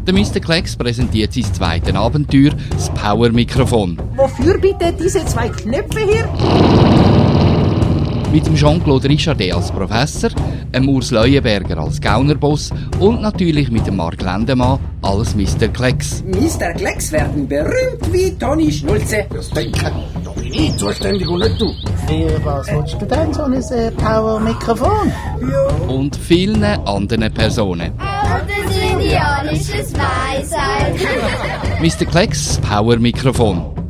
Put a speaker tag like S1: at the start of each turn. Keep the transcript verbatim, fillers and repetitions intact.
S1: Der Mister Klecks präsentiert sein zweites Abenteuer, das Power-Mikrofon.
S2: Wofür bitte diese zwei Knöpfe hier?
S1: Mit dem Jean-Claude Richardet als Professor, dem Urs Leuenberger als Gaunerboss und natürlich mit dem Marc Lendemann als Mister Klecks.
S2: Mister Klecks werden berühmt wie Toni Schnulze.
S3: Das denke da bin ich zuständig und nicht du.
S4: Für was willst du denn so ein äh, Power-Mikrofon?
S2: Ja.
S1: Und vielen anderen Personen.
S5: Das indianisches Weisheit.
S1: Mister Klecks Power-Mikrofon.